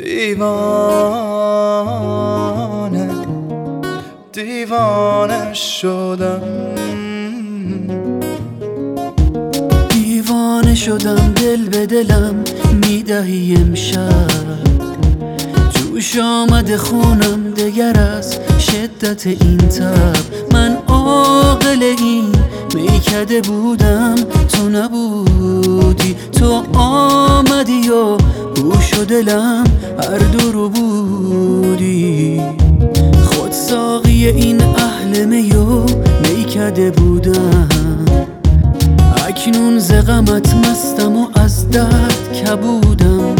دیوانه دیوانه شدم، دیوانه شدم، دل به دلم میدهی امشب، جوش آمده خونم دگر از شدت این تب. من عاقل این میکده بودم، تو نبودی، تو آمدی و گوش و دلم هر دو رو بودی. خود ساقی این اهل میو میکده بودم، اکنون ز غمت مستم و از درد کبودم.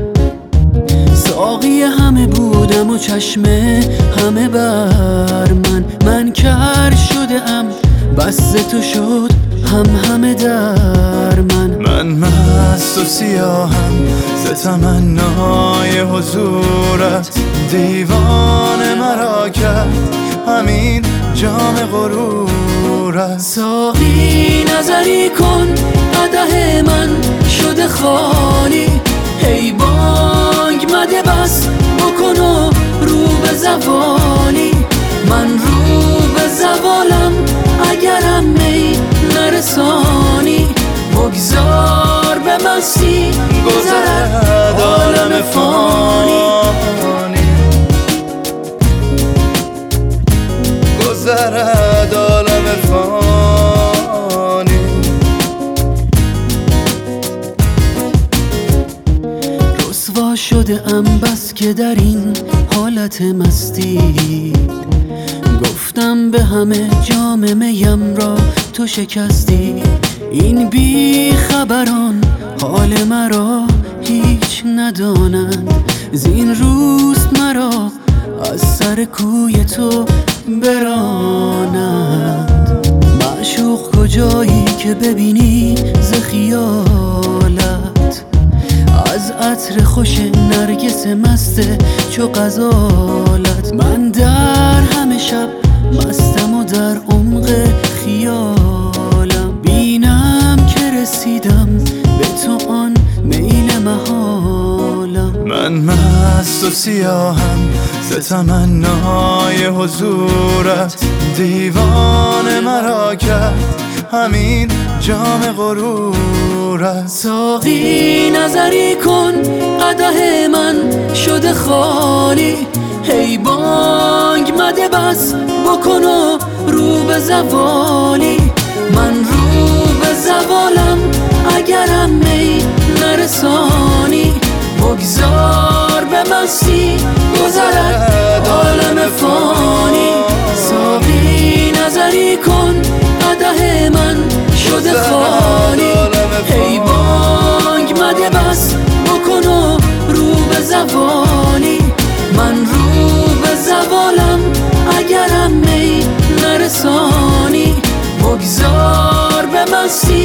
ساقی همه بودم و چشمه همه بر من کر شده ام، بس ز تو شد همه در من مست و سیاهم ز تمنای حضورت، دیوانه مرا کرد همین جام غرورت. ساقی نظری کن قدح من شده خالی، هی بانگ مده بس بکن و رو به زوالی. من رو به زوالم اگرم می نرسانی، بگذار به مستی گذرد عالم فانی، گذرد عالم فانی. رسوا شده ام بس که در این حالت مستی، گفتم به همه جام میم را تو شکستی. این بی خبران حال مرا هیچ ندانند، زین روست مرا از سر کوی تو برانند. معشوق کجایی که ببینی ز خیالت، از عطر خوش نرگس مست چو غزالت. من در همه شب مستم و در عمق خیالم، بینم که رسیدم به تو آن میل محالم. من مست و سیاهم ز تمنای حضورت، دیوانه مرا کرد همین جام غرورت. ساقی نظری کن قدح من شده خالی، هی بانگ مده بس بکن و رو به زوالی. من رو به زوالم اگرم می نرسانی، بگذار به مستی گذرد عالم فانی. ساقی نظری کن قدح من شده خالی، هی بانگ مده بس بکن و رو به زوالی. من رو به زوالم اگرم می نرسانی، بگذار به مستی